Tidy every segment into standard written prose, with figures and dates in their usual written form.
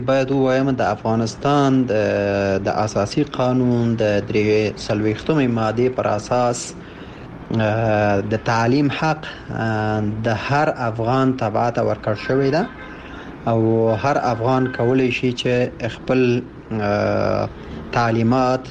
باید ووایم د افغانستان د اساسي قانون د 43مې ماده پر اساس د تعلیم حق د هر افغان تبعه ته ورکړل شوی ده او هر افغان کولی شي چې خپل تعلیمات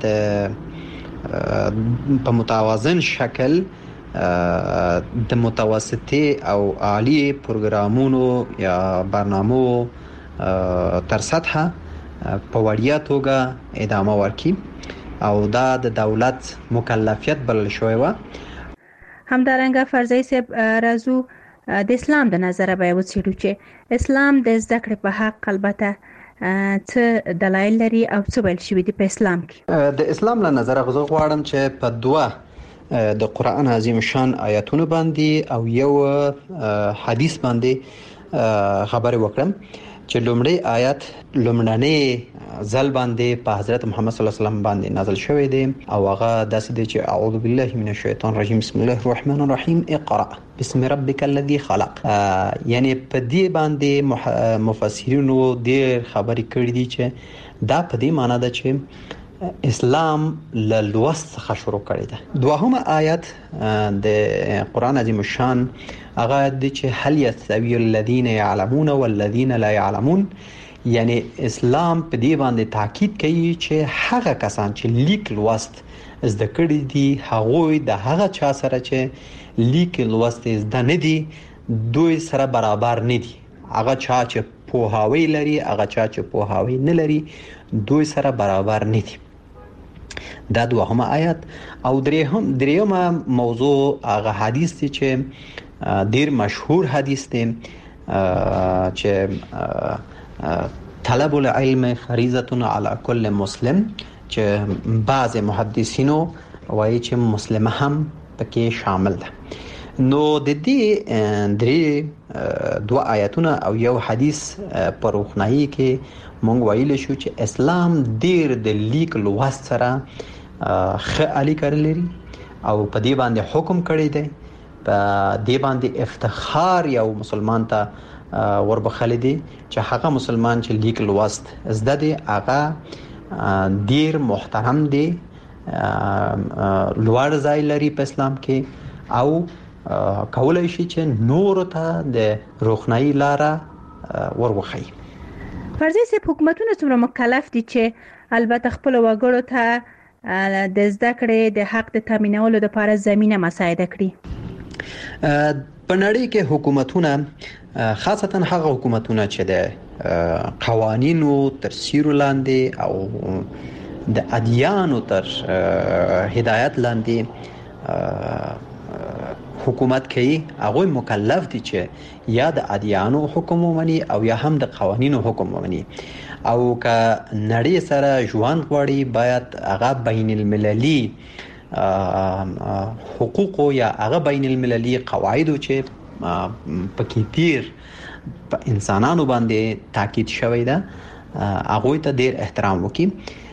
په متوازن شکل د متوسطي او عالی پروګرامونو یا برنامو تر سطحه په وړیا توګه ادامه ورکړي او دا د دولت مکلفیت بلل شوی و. همدارنګه فرضي صاحب راځو د اسلام د نظره به وڅېړو چې اسلام د زده کړې په حق البته څه دلایل لري او څه ویل شوي دي په اسلام کې. د اسلام له نظره غوښتل غواړم چې په دوه د قرآن عظیم شان آیاتونو باندې او یو حدیث باندې خبرې وکړم چې لومړی آیات لومړنی ځل باندې په حضرت محمد صلی الله علیه وسلم باندې نازل شوی دی او هغه داسې دی چې اعوذ بالله من الشیطان الرجیم بسم الله الرحمن الرحیم اقرأ بسم ربک الذی خلق. یعنی په دې باندې مفسرینو ډېر خبرې کړې دي چې دا په دې معنی ده چې اسلام له لوست څخه شروع کړی ده. دوهمه آیت د قرآن عظیم شان هغه د چې هل یستوی الذین یعلمون والذین لا یعلمون، یعنی اسلام په دې باندې تاکید کوي چې هغه کسان چې لیک لوست زده کړي دي هغوی د هغه چا سره چې لیک لوست زده نه دي دوی سره برابر نه دي. هغه چا چې پوهاوی لري هغه چا چې پوهاوی نه لري دوی سره برابر نه دي. دا دوهمه آیت. او دریمه موضوع هغه حدیث دی چې ډیر مشهور حدیث دی چې طلب العلم فریضه علی کل مسلم، چې بعض محدثینو وایي چې مسلمان هم پکې شامل ده. نو د دې درې دوه آیاتونه او یو حدیث په روښنايي کې مونږ ویل شو چې اسلام ډیر د لیک لوست سره ښه اړیکه لري او په دې باندې حکم کړی دی. په دې باندې افتخار یو مسلمان ته وربخل دي چې هغه مسلمان چې لیک لوست زده دی هغه ډیر محترم دی، لوړ ځای لري په اسلام کې او کولای شي چې نور ته د روښنايي لاره وروخی. فرضي سي حکومتونه څومره مکلف دي چې البته خپل وګړو ته د زده کړې د حق د تامینولو لپاره زمينه مساعده کړي؟ په نړۍ کې حکومتونه خاصتا هغه حکومتونه چې د قوانینو تر سیوري لاندې او د ادیانو تر هدایت لاندې حکومت کوي هغه مکلف دي چې یا د ادیانو حکم ومني او یا هم د قوانینو حکم ومني او که نړۍ سره ژوند غواړي باید هغه بین المللي حقوق یا هغه بین المللي قواعد چې پکې تیر په انسانانو باندې تاکید شوی ده هغه ته ډیر احترام وکړي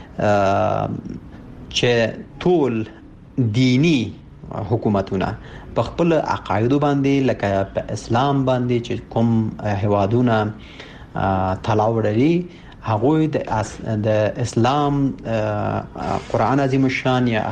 چې ټول دینی حکومتونه په خپل عقاید باندې لکه په اسلام باندې چې کوم هوادونه تلاو لري هغه د اسلام قرآن عظیم الشان یا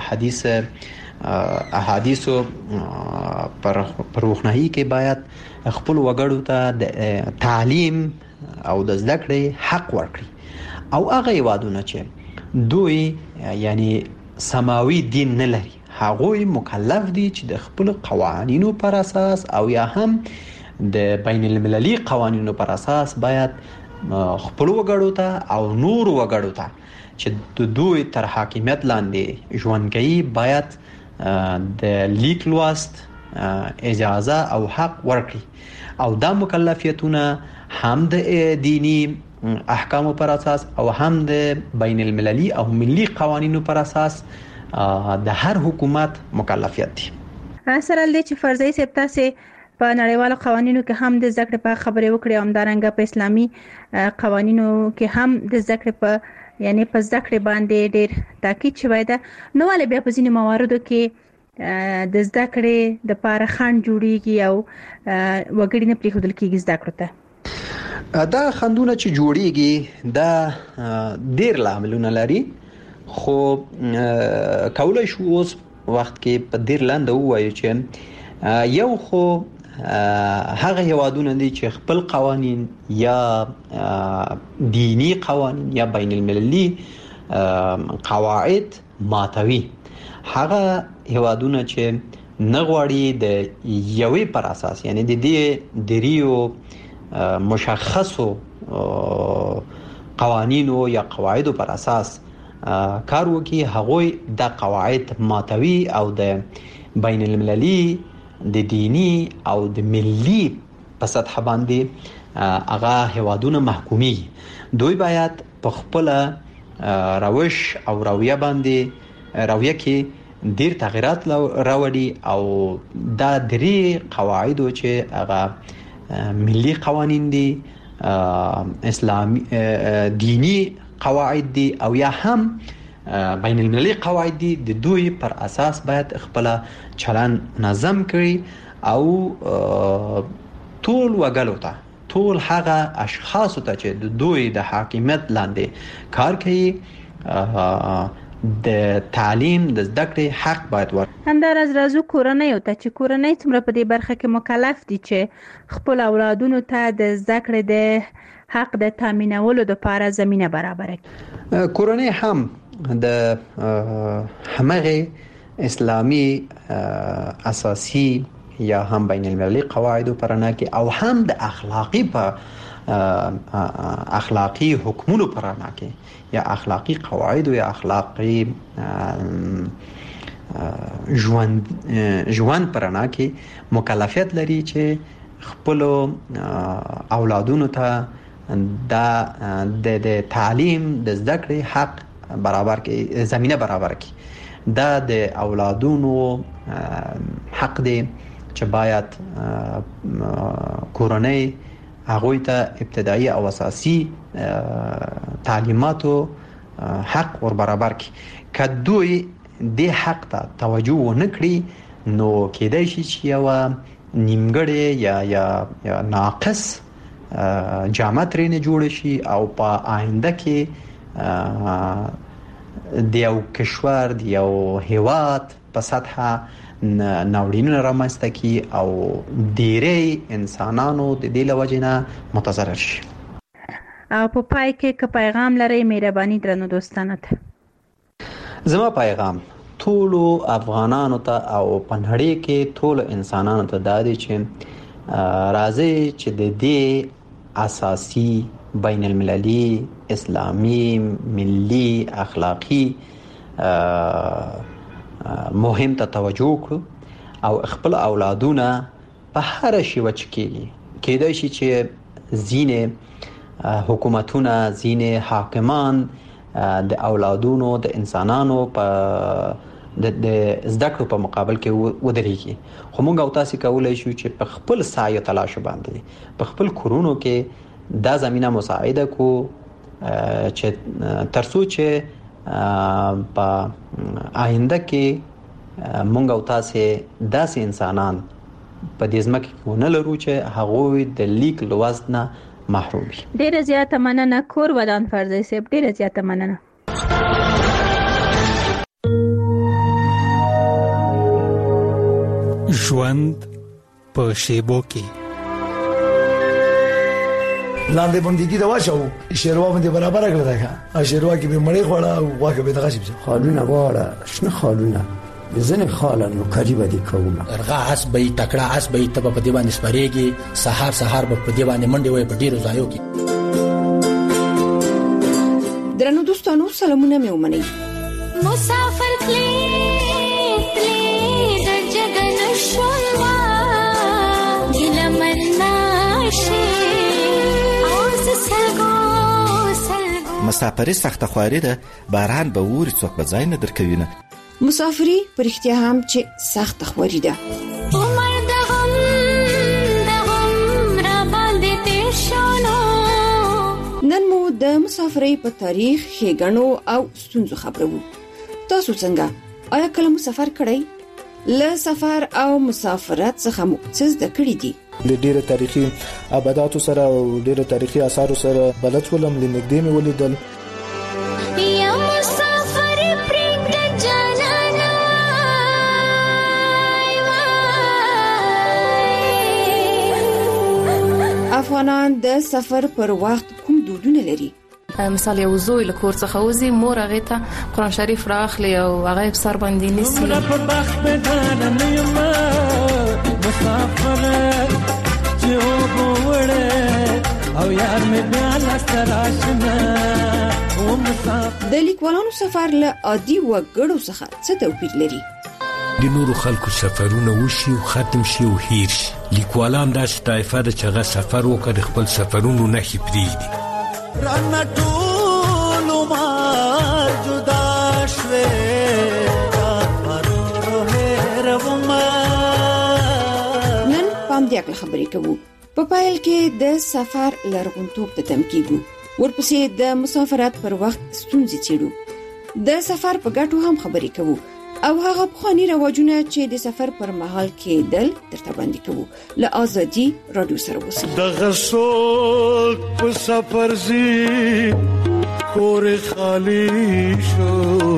احادیث پر روښنايي کې باید خپل وګړو ته د تعلیم او د زده کړې حق ورکړي او هغه هوادونه چې دوی یعنی سماوي دین نه لري هغه مکلف دي چې د خپل قوانینو پر اساس او یا هم د بین المللي قوانینو پر اساس باید خپل وګړو ته او نور وګړو ته چې دوی تر حاکمیت لاندې ژوند کوي باید د لیک لوست اجازه او حق ورکړي او دا مکلفیتونه هم د دینی احکام پر اساس او هم د بین المللي او ملي قوانینو پر اساس د هر حکومت مکلفیت دي. سره لدې چې فرضي سپتاسه په نړیوالو قوانینو کې هم د ذکر په خبرې وکړې او همدارنګه په اسلامي قوانینو کې هم د ذکر په یعنی په ذکر باندې ډېر تاکید شوی ده. نو ولې بیا په ځینې مواردو کې د ذکر د لپاره خنډ جوړیږي او وګړي نه پریښودل کېږي ذکر ته؟ دا خندونه چې جوړیږي دا ډیر لاملونه لري، خو کولای شو اوس وخت کې په ډیر لاندې ووایو چې یو خو هغه هیوادونه دي چې خپل قوانین یا دینی قوانین یا بین المللي قواعد ماتوي. هغه هیوادونه چې نه غواړي د یوې پر اساس، یعنی د دې دریو مشخصو قوانینو یا قواعدو پر اساس کار وکړي، هغوی د قواعد ماتوي او د بین المللي د دینی او د ملي په سطح باندې هغه هیوادونه محکومي. دوی باید په خپل روش او رویه باندې کې ډیر تغیرات راوړي او دا درې قواعد چې هغه ملي قوانین دي، اسلامي دینی قواعد دي او یا هم بین المللي قواعد دي، د دوی پر اساس باید خپل چلن نظم کړي او ټول وګړو ته، ټول هغه اشخاص ته چې د دوی د حاکمیت لاندې کار کوي د تعلیم د زده کړې حق باید همداراز راځو کورنۍ ته چې کورنۍ څومره په دې برخه کې مکلف دي چې خپل اولادونو ته د زده کړې د حق د تامینولو لپاره زمينه برابر کړي. کورنۍ هم د همغه اسلامي اساسي یا هم بین المللي قواعد پرنا کې او هم د اخلاقی حکمونو پرنا کې یا اخلاقی قواعد یا اخلاقی ژوند پرنا کې مکلفیت لري چې خپل اولادونو ته د تعلیم د زده کړې حق برابر کې، زمينه برابر کې. دا د اولادونو حق دی چې باید کورنۍ هغه ته ابتدایي او اساسي تعلیماتو حق ور برابر کی. کدوې د حق ته توجه ونکړي نو کېدای شي چې یو نیمګړی یا ناقص جامه ترې جوړ شي او په آینده کې د یو کشور د یو هیواد په سطح ناورینونه رامنځته کی او ډېری انسانانو د دې لوجنه متضرر شي. او په پای کې پیغام لري مهرباني درنو دوستانو ته. زما پیغام ټول افغانانو ته او په نړۍ کې ټول انسانانو ته دا دی چې راځي چې د دې اساسي بین المللي اسلامي ملي اخلاقی مهم ته توجه وکړو او خپل اولادونه په هر شي وچکیږي. کېدای شي چې ځینې حکومتونه، ځینې حاکمان د اولادونو د انسانانو په د زده کړو په مقابل کې ودرېږي، خو موږ او تاسو کولای شو چې په خپل سعی تلاش باندې په خپل کورونو کې دا زمينه مساعده کو چې ترڅو چې په آینده کې موږ او تاسو داسې انسانان په دې ځمکه کې ونه لرو چې هغه د لیک لوست نه محروم وي. ډیره زیاته مننه کور ودان فرزي صاحب، ډیره زیاته مننه. ژوند په شیبو کې لاندې باندې کی دا واچو شیروا باندې برابر کړل دا شیروا کې به مړی خوړه او واکه به دغه شي خالونه واړه شنه خالونه ځنه خالانو قریب دي کومه ارغا اس به تکړه اس به تب په دی باندې سپریږي سحر به په دی باندې منډي وي په ډیرو ځایو کې. درنو دوستانو سلامونه مې ومنئ. مسافر کلی د جګن شولوا ګلمن ناشي اوس سلګو مسافرې سخت خواري ده، باران به ووري څوک به ځای نه درکوي نه. مسافري پرختیا هم چې سخت خواري ده. عمر دغم را باندې تیر شونو. نن مو د مسافرۍ په تاریخ ښېګڼو او ستونزو خبرو. تاسو څنګه؟ آیا کله مسافر کړئ؟ له سفر او مسافرت څخه مو څه زده کړی دي؟ د ډیره تاریخي آباداتو سره او ډیره تاریخي آثارو سره بلد ولم لنګدې مې ولیدل. افغانان د سفر پر وخت کوم دودونه لري؟ مثال یو زوی له کور څخه وځي، مور هغه ته قرآن شریف راخلي او هغه په سر باندې نیسي. د لیکوالانو سفر له عادي وګړو څخه څه توپیر لري؟ د نورو خلکو سفرونه وشي او ختم شي او هیر شي. لیکوالان داسې طایفه ده چې هغه سفر وکړي، خپل سفرونو نښې پرېږدي. رانه ټول عمر جدا شوې نن پام دې کله خبرې کوو. په پایل کې د سفر لرغونتوب ته تم کیږو، ورپسې د مسافرت پر وخت ستونزې څېړو، د سفر په ګټو هم خبرې کوو او هغه پخواني رواجونه چې د سفر پر مهال کېدل درته وړاندې کوو. له ازادي رادیو سره اوسئ. د غسل په سفر زی کور خالی شو،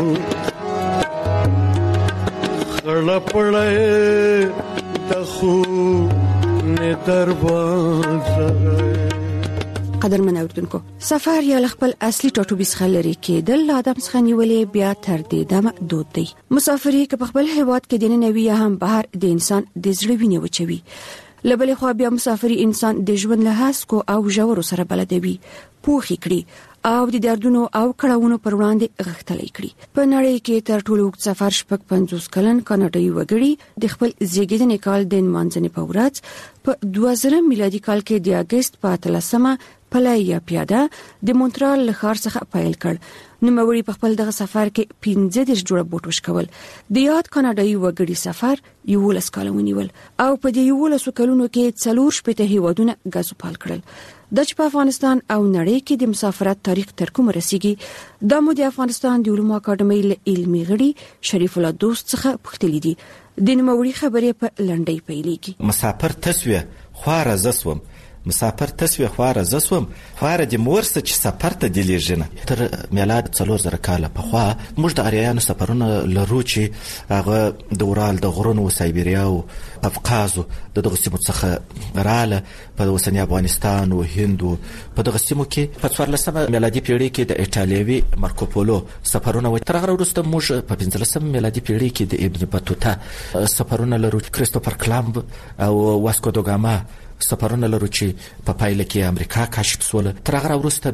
خړه پړې د خو نه دروازه. قدرمن اوردونکو، سفر یا خپل اصلي ټاټوبیس خلري کېدل آدم څخه نیولې بیا تر دې دمه دود دی. مسافري که په خپل هیواد کې دینه نوي هم بهر د انسان د زړه وینې وچوي. لبلې خو بیا مسافري انسان د ژوند له هسکو او ژورو سره بلدوي، پوخي کړي او د دردونو او کړهونو پر وړاندې غښتلې کړي. په نړۍ کې تر ټولو اوږد سفر 50 کلن کاناډایي وګړي د خپل زیږیدنې کال د نمانځنې په ورځ په 2000 میلادي کال کې د اگست په 13مه پلای یا پیاده د مونټرال له ښار څخه پیل کړ. نوموړي په خپل دغه سفر کې 15 جوړه بوټ وشکول. د یاد کاناډایي وګړي سفر 11 کال ونیول او په دې 11 کلونو کې 4 هیوادونه غزوپال کړل. د په افغانستان او نړۍ کې د مسافرت تاریخ تر کومه رسیږي، د مو د افغانستان د علومو اکاډمۍ له علمي غړي شریف الله دوست څخه پوښتنې دي. د نوموړي خبرې په لنډۍ پیلېږي. مسافر تسویه خواره زسوم، مسافر تسویه خواره زسوم، خواره د مورسه چې سفر ته دلیږنه. تر میلاد 4000 کال په خوا موږ د اریانو سفرونه لرو چې هغه د اورال د غرونو سایبریا او قفقازو دغه سیمو څخه رااله په اوسنی افغانستان او هند په دغه سیمو کې په 14 میلادي پیړۍ کې د ایټالوي مارکوپولو سفرونه و. تر هغه وروسته موږ په 15 میلادي پیړۍ کې د ابن بطوطه سفرونه لرو، کریستوفر کلمب او واسکو دا ګاما سفرونه لرو چې په پایله کې امریکا کشف شول. تر هغه وروسته